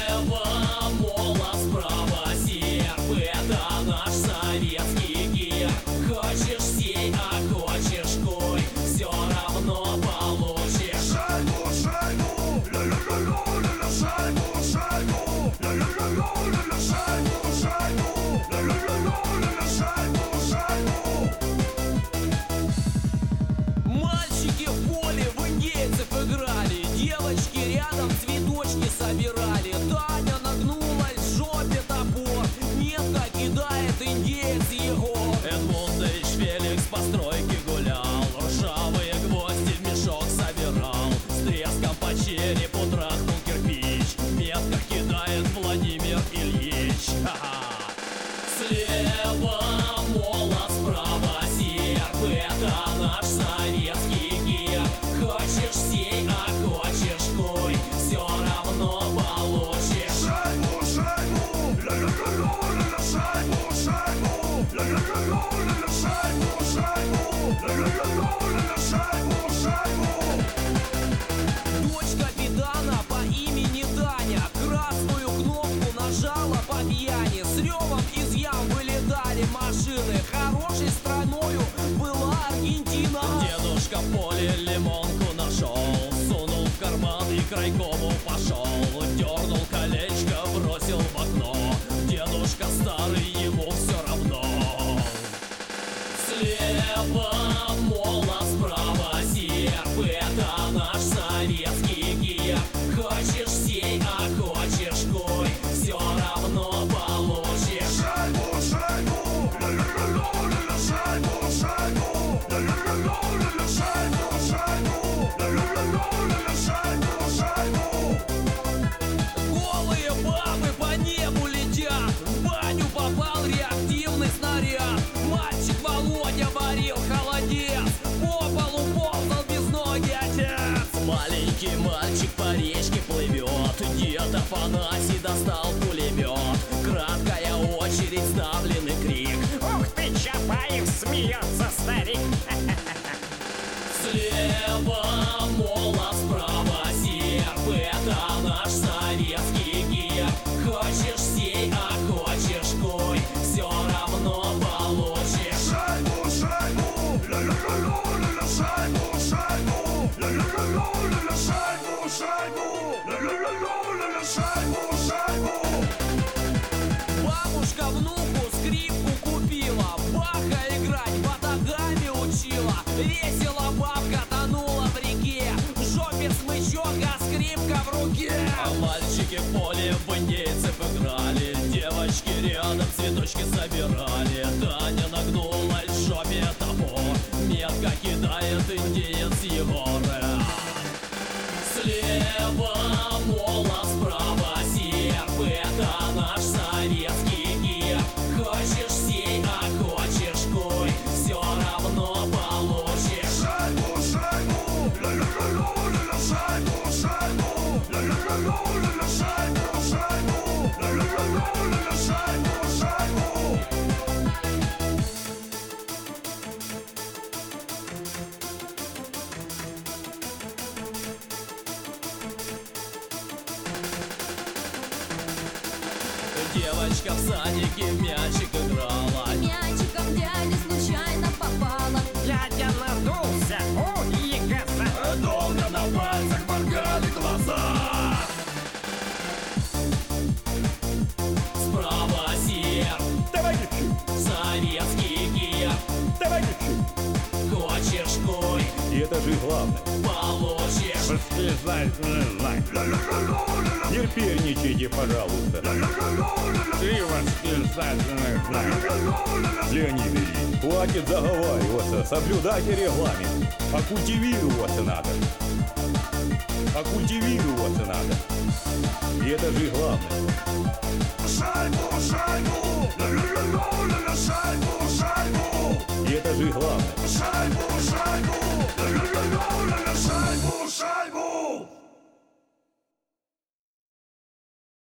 Слева молот, справа серп. Это наш советский герб. Хочешь сей, а хочешь куй, все равно получишь. Шайбу, шайбу, ля-ля-ля-ля, ля-ля, шайбу, шайбу, ля-ля-ля-ля, ля-ля, шайбу, шайбу, ля-ля-ля-ля, ля-ля, шайбу, шайбу. Мальчики в поле в индейцев играли, девочки рядом цветочки собирали. Таня нагнулась, в жопе топор, метко кидает индеец Егор. Эдмундович Феликс по стройке гулял, ржавые гвозди в мешок собирал. С треском по черепу трахнул кирпич, метко кидает Владимир Ильич. Ха-ха. Слева молот, справа серп. Это наш советский герб. Хочешь сей, а хочешь куй, все равно получишь. Шайбу, шайбу, ля-ля-ля-ля, ля-ля, шайбу, шайбу, ля-ля-ля-ля, ля-ля, шайбу, шайбу, ля-ля-ля-ля, ля-ля, шайбу, шайбу. Дочь капитана по имени Таня красную кнопку нажала по пьяни. С ревом из ям вылетали машины. Хорошей страною была Аргентина. Дедушка в поле лимонку нашел, сунул в карман и к райкому пошел. Дернул колечко, бросил в окно. Дедушка старый, ему все равно. Слева молот, справа серп. Это наш советский герб. Хочешь сей, а хочешь куй, все равно получишь. Шайбу, шайбу, ля-ля-ля-ля, ля-ля, шайбу, шайбу, ля-ля-ля-ля, ля-ля, шайбу, шайбу, ля-ля-ля-ля, ля-ля, шайбу, шайбу. Голые бабы по небу летят, в баню попал реактивный снаряд. Мальчик Володя варил холодец, по полу ползал без ноги отец. Маленький мальчик по речке плывет, дед Афанасий достал пулемет. Краткая очередь, сдавленный крик. Ух ты, Чапаев, смеется старик. Слева молот, справа серп. Это наш советский герб. Хочешь сей, а хочешь куй, все равно получишь. Шайбу, шайбу, ля-ля-ля-ля, ля-ля, шайбу, шайбу, ля-ля-ля-ля, ля-ля, шайбу, шайбу, ля-ля-ля-ля, ля-ля, шайбу, шайбу. Бабушка внуку скрипку купила, Баха играть батагами учила. Весело бабка тонула в реке, в жопе смычок, а скрипка в руке. А мальчики в поле в индейцев играли, девочки рядом цветочки собирали. Таня нагнулась, в жопе топор, метко кидает индеец Егор. Слева молот, справа серп. Это наш советский герб. Хочешь сей, а хочешь куй, все равно получишь. Шайбу, шайбу, ля-ля-ля-ля, ля-ля, шайбу, шайбу, ля-ля-ля-ля, ля-ля, шайбу, шайбу, ля-ля-ля-ля, ля-ля, шайбу, шайбу. Девочка в садике в мячик играла, Мячиком дядя случайно попала. Дядя надулся, ой, коза. Долго на пальцах моргали глаза. справа серп. Давай, девчонки, Советский герб. давай, девчонки. Хочешь куй, И это же главное. получишь. Восклицательный знак. Ля-ля-ля-ля, ля-ля, Не перничайте, пожалуйста. ля-ля-ля-ля, ля-ля, Три восклицательных знака. ля-ля-ля-ля, ля-ля. Леонид Ильич, хватит заговариваться, соблюдайте регламент. А культивироваться надо. А культивироваться надо. И это же главное. Шайбу, шайбу, ля-ля-ля-ля, ля-ля, шайбу, шайбу, И это же главное. шайбу, шайбу, ля-ля-ля-ля,